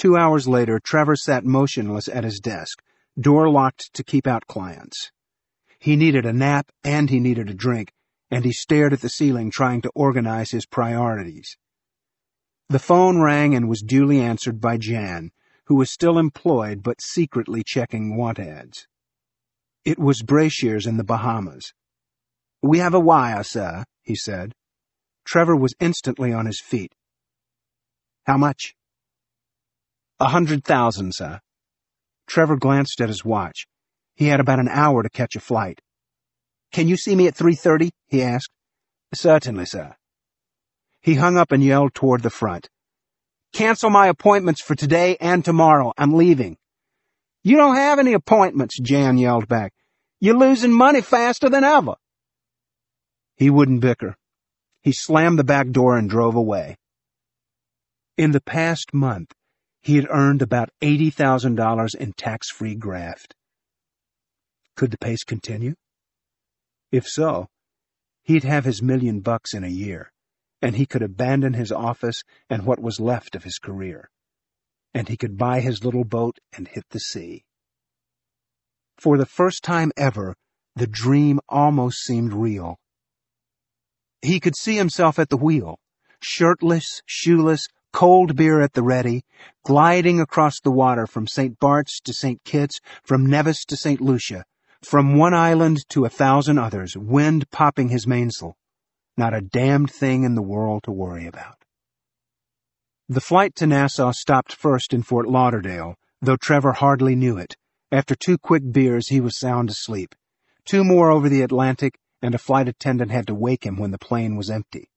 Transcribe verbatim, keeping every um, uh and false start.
Two hours later, Trevor sat motionless at his desk, door locked to keep out clients. He needed a nap and he needed a drink, and he stared at the ceiling trying to organize his priorities. The phone rang and was duly answered by Jan, who was still employed but secretly checking want ads. It was Brashears in the Bahamas. "We have a wire, sir," he said. Trevor was instantly on his feet. "How much?" "A hundred thousand, sir." Trevor glanced at his watch. He had about an hour to catch a flight. "Can you see me at three thirty?" he asked. "Certainly, sir." He hung up and yelled toward the front. "Cancel my appointments for today and tomorrow. I'm leaving." "You don't have any appointments," Jan yelled back. "You're losing money faster than ever." He wouldn't bicker. He slammed the back door and drove away. In the past month, he had earned about eighty thousand dollars in tax-free graft. Could the pace continue? If so, he'd have his million bucks in a year, and he could abandon his office and what was left of his career, and he could buy his little boat and hit the sea. For the first time ever, the dream almost seemed real. He could see himself at the wheel, shirtless, shoeless, cold beer at the ready, gliding across the water from Saint Bart's to Saint Kitts, from Nevis to Saint Lucia, from one island to a thousand others, wind popping his mainsail. Not a damned thing in the world to worry about. The flight to Nassau stopped first in Fort Lauderdale, though Trevor hardly knew it. After two quick beers, he was sound asleep. Two more over the Atlantic, and a flight attendant had to wake him when the plane was empty.